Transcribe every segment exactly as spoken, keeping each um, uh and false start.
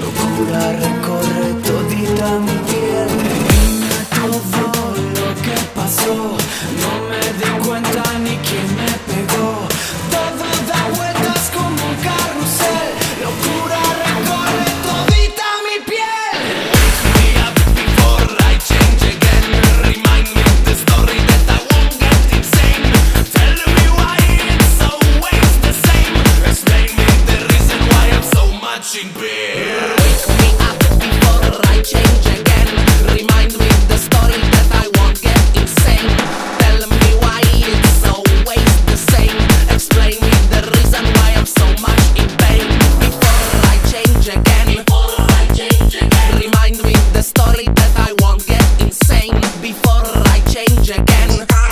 locura recorre todita mi piel. Dime todo lo que pasó, no me di cuenta ni quién me pegó. Todo da vueltas como un carrusel, locura recorre todita mi piel. Wake me up before I change again. Remind me of the story that I won't get insane. Tell me why it's always the same. Explain me the reason why I'm so much in pain. Wake me up before I change again. Remind me of the story that I won't get insane. Tell me why it's always the same. Explain me the reason why I'm so much in pain. Before I change again. Before I change again. Remind me of the story that I won't get insane. Before I change again.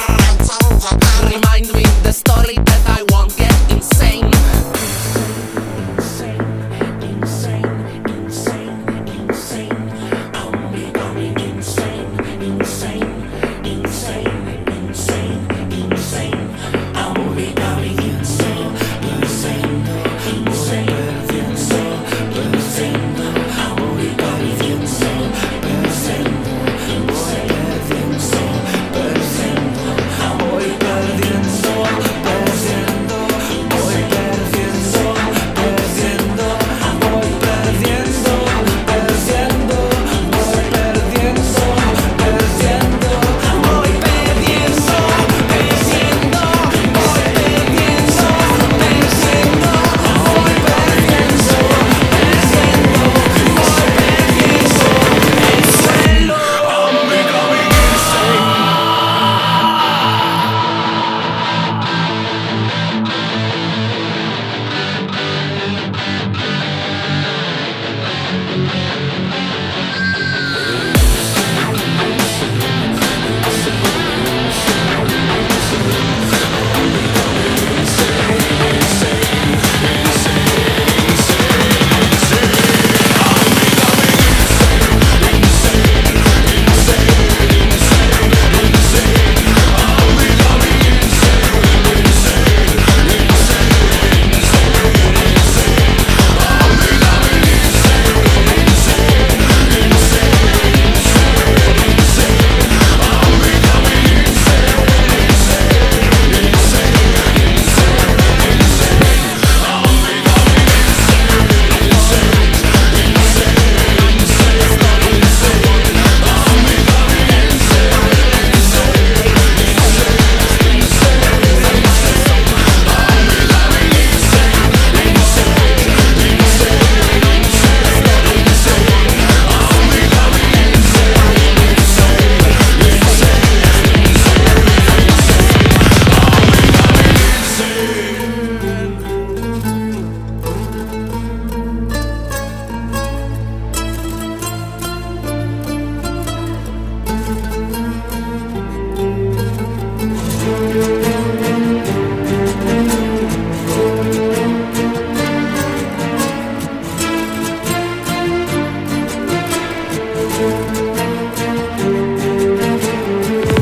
Remind me of the story that I won't get insane. Yeah.